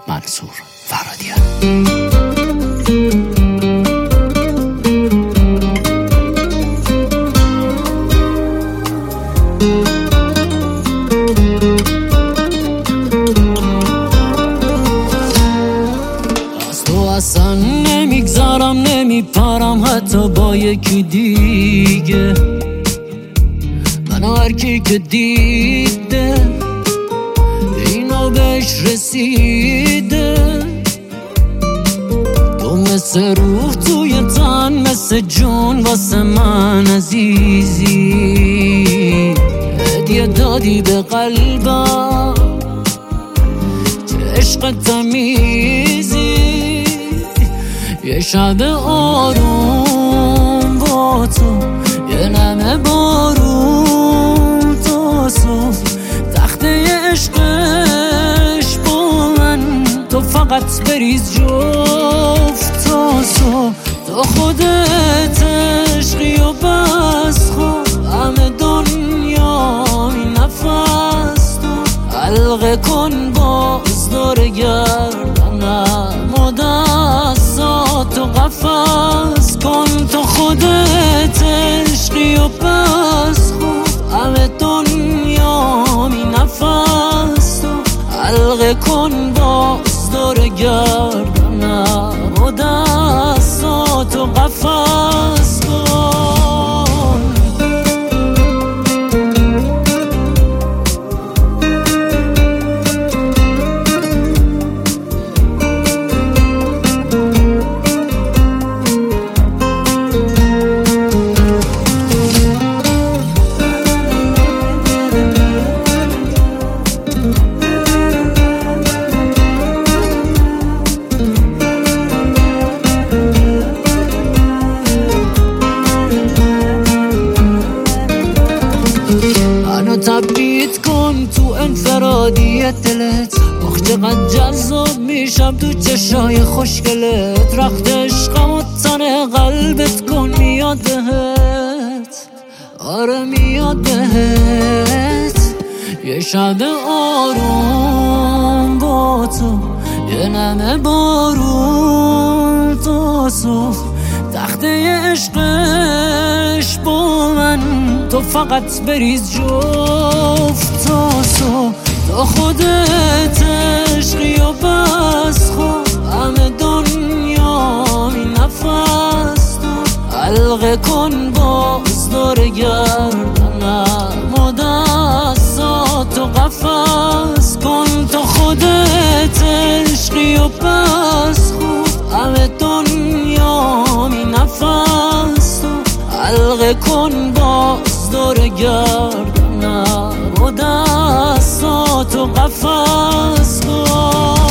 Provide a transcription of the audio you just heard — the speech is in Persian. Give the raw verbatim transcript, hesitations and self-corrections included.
منصور فرادیان. از تو اصلا نمیگذارم، نمیپرم حتی با یکی دیگه. منو هر کی که دیده اینو بهش رسیده. تو مثل روح توی تن، مثل جون واسه من عزیزی. هدیه دادی به قلبم چه عشق تمیزی. یه شب آروم با تو، یه نمه بارون تا صبح. تخته عشقش با من، تو فقط بریز جفت تا صبح. تو خودت عشقی و بس خوب، همه دنیا این نفس تو. حلقه کن باز دور گردنم و دستاتو قفس کن. تو خودت عشقی و بس خوب، همه دنیا می نفس تو. حلقه کن باز دور گردنم و دستاتو قفس کن. تبریت کن تو انفرادی دلت. آخ چقدر جذاب میشم تو چشای خوشگلت. رخت عشقم و تن قلبت کن میاد بهت، آره میاد بهت. یه شب آروم با تو، یه نمه بارون تا صبح. تخته عشقش با من، تو فقط بریز جفت تا صبح. تو خودت عشقی و بس خوب، همه دنیا می نفس تو. حلقه کن باز دور گردنم و دستاتو قفس کن. تو خودت عشقی و بس خوب، همه دنیا می نفس تو. حلقه کن باز دور گردنم و دستاتو قفس کن.